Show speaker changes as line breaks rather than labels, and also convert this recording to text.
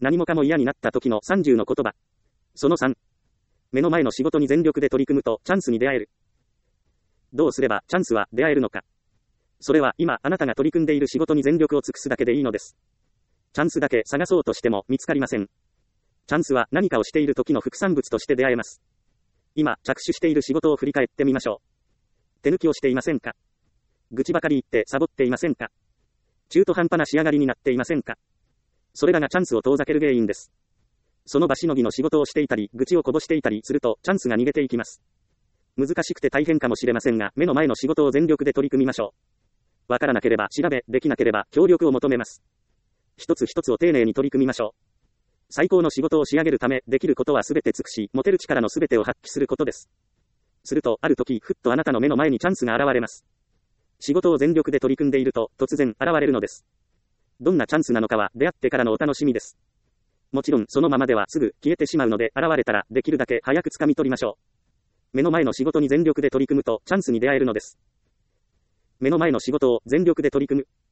何もかも嫌になった時の30の言葉。その3。目の前の仕事に全力で取り組むとチャンスに出会える。どうすればチャンスは出会えるのか。それは今あなたが取り組んでいる仕事に全力を尽くすだけでいいのです。チャンスだけ探そうとしても見つかりません。チャンスは何かをしている時の副産物として出会えます。今着手している仕事を振り返ってみましょう。手抜きをしていませんか？愚痴ばかり言ってサボっていませんか？中途半端な仕上がりになっていませんか？それらがチャンスを遠ざける原因です。その場しのぎの仕事をしていたり、愚痴をこぼしていたりすると、チャンスが逃げていきます。難しくて大変かもしれませんが、目の前の仕事を全力で取り組みましょう。わからなければ調べ、できなければ協力を求めます。一つ一つを丁寧に取り組みましょう。最高の仕事を仕上げるため、できることはすべて尽くし、持てる力のすべてを発揮することです。すると、ある時、ふっとあなたの目の前にチャンスが現れます。仕事を全力で取り組んでいると、突然現れるのです。どんなチャンスなのかは、出会ってからのお楽しみです。もちろん、そのままではすぐ消えてしまうので、現れたら、できるだけ早く掴み取りましょう。目の前の仕事に全力で取り組むと、チャンスに出会えるのです。目の前の仕事を全力で取り組む。